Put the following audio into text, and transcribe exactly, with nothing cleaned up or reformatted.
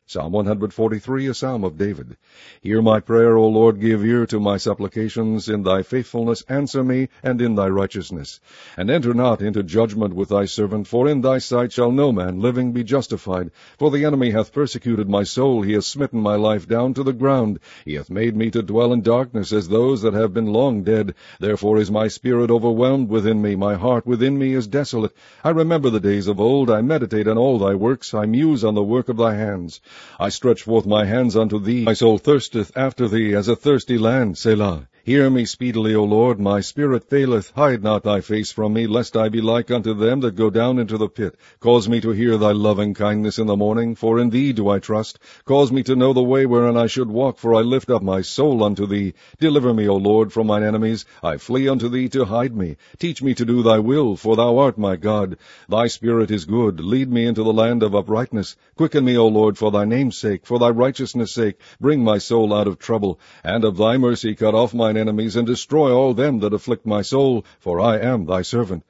Psalm one forty-three, a psalm of David. Hear my prayer, O Lord, give ear to my supplications. In thy faithfulness answer me, and in thy righteousness. And enter not into judgment with thy servant, for in thy sight shall no man living be justified. For the enemy hath persecuted my soul, he hath smitten my life down to the ground. He hath made me to dwell in darkness as those that have been long dead. Therefore is my spirit overwhelmed within me, my heart within me is desolate. I remember the days of old, I meditate on all thy works, I muse on the work of thy hands. I stretch forth my hands unto thee. My soul thirsteth after thee as a thirsty land. Selah. Hear me speedily, O Lord. My spirit faileth. Hide not thy face from me, lest I be like unto them that go down into the pit. Cause me to hear thy loving kindness in the morning, for in thee do I trust. Cause me to know the way wherein I should walk, for I lift up my soul unto thee. Deliver me, O Lord, from mine enemies. I flee unto thee to hide me. Teach me to do thy will, for thou art my God. Thy spirit is good. Lead me into the land of uprightness. Quicken me, O Lord, for thy name's sake, for thy righteousness' sake. Bring my soul out of trouble, and of thy mercy cut off mine enemies, and destroy all them that afflict my soul, for I am thy servant.